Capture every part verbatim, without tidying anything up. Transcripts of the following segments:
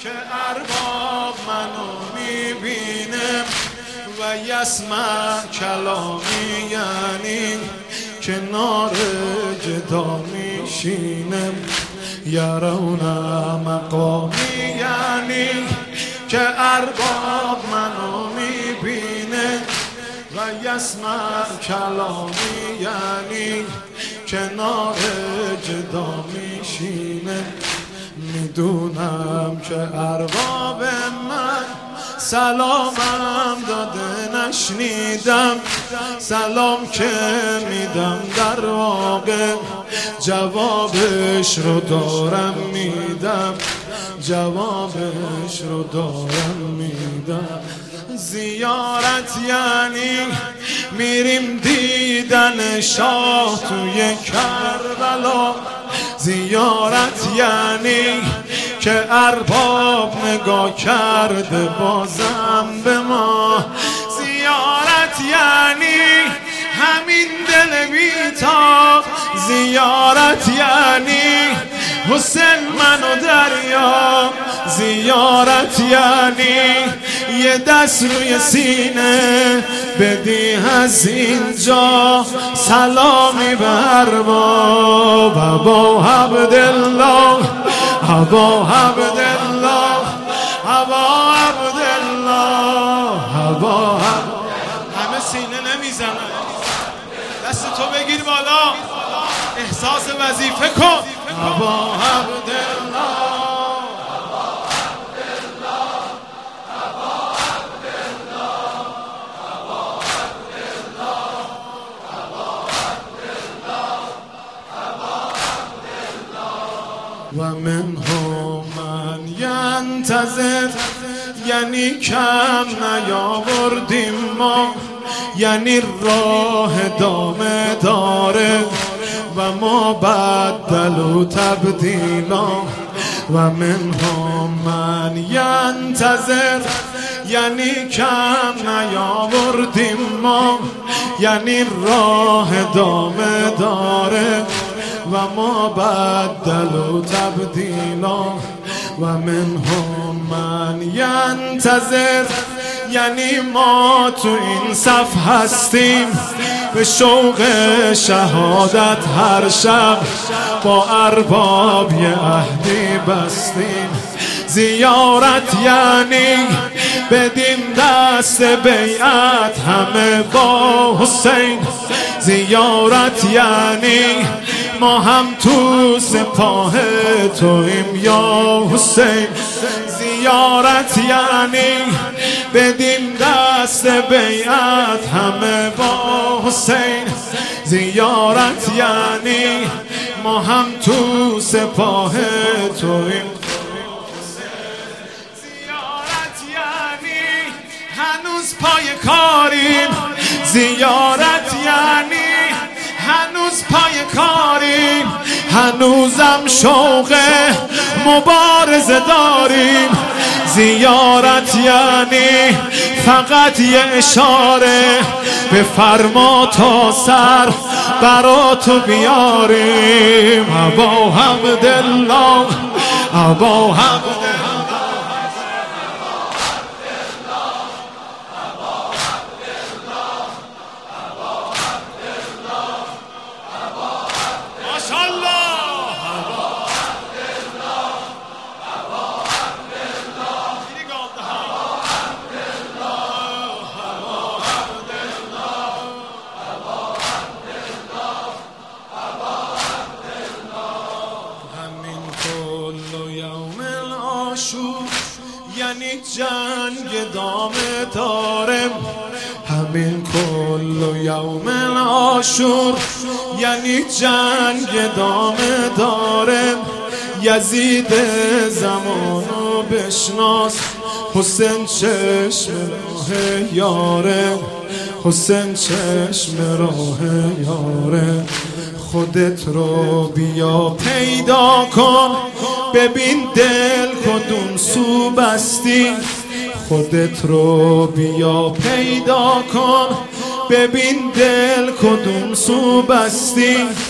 که ارباب منو میبینه و یسمع کلامی، یعنی کنار جدا میشینه. یرون مقامی، یعنی که ارباب منو میبینه و یسمع کلامی، یعنی کنار جدا میشینه. میدونم که ارباب من سلامم داده نشنیدم، سلام که میدم در واقع جوابش رو دارم میدم، جوابش رو دارم میدم. زیارت یعنی میریم دیدن شاه توی کربلا، زیارت یعنی که ارباب نگاه کرده بازم به ما، زیارت یعنی همین دل بی‌تاب، زیارت یعنی حسین منو دریا، زیارت یعنی یه دست روی سینه بدی از اینجا سلامی به ارباب ابا عبدالله، ابا عبدالله، ابا عبدالله، ابا عبدالله. همه سینه نمیزنن، دست تو بگیر بالا، احساس وظیفه کن. ابا عبدالله، و منهم من ینتظر، یعنی کم نیاوردیم ما، یعنی راه دامه داره و ما بدل و تبدیلا. و منهم من ینتظر، یعنی کم نیاوردیم ما، یعنی راه دامه داره و ما بدل و تبدیلا. و منهم من ینتظر، یعنی ما تو این صف هستیم به شوق شهادت هر شب با ارباب یه عهدی بستیم. زیارت یعنی بدیم دست بیعت همه با حسین، زیارت یعنی ما هم تو سپاه تویم یا حسین، زیارت یعنی بدیم دست بیعت همه با حسین، زیارت یعنی ما هم تو سپاه تویم. زیارت یعنی هنوز پای کاریم، زیارت یعنی هنوز پای کاریم، هنوزم شوق مبارزه داریم. زیارت یعنی فقط یه اشاره به فرما تا سر برا تو بیاریم. ابا عبدالله، ابا عبدالله، یعنی جنگ دامه دارم، همین کل یوم عاشور یعنی جنگ دامه دارم. یزید زمانو بشناس، حسین چشم راه یاره، حسین چشم راه یاره. خودت رو بیا پیدا کن، ببین دل کدوم سو بستی. خودت رو بیا پیدا کن، ببین دل کدوم سو بستی.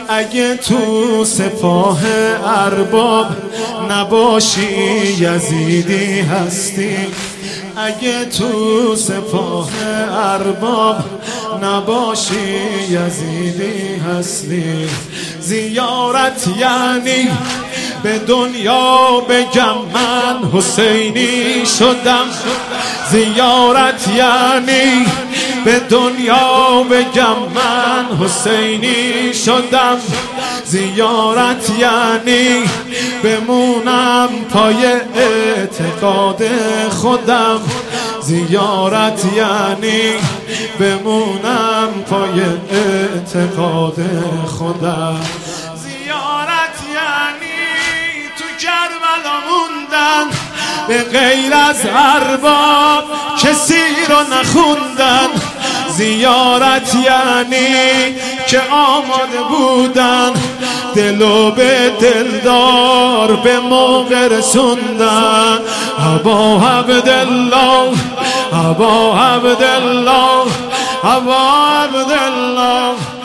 اگه تو سپاه ارباب نباشی یزیدی هستی، اگه تو سپاه ارباب نباشی یزیدی هستی. زیارت یعنی به دنیا بگم من حسینی شدم، زیارت یعنی به دنیا بگم من حسینی شدم، زیارت یعنی بمونم پای اعتقاد خودم، زیارت یعنی بمونم پای اعتقاد خودم. زیارت یعنی تو کربلا موندن به غیر از ارباب کسی رو نخوندن، زیارت یعنی که آماده بودن دلو به دلدار به موقع رسوندن. ابا عبدالله ابا عبدالله ابا عبدالله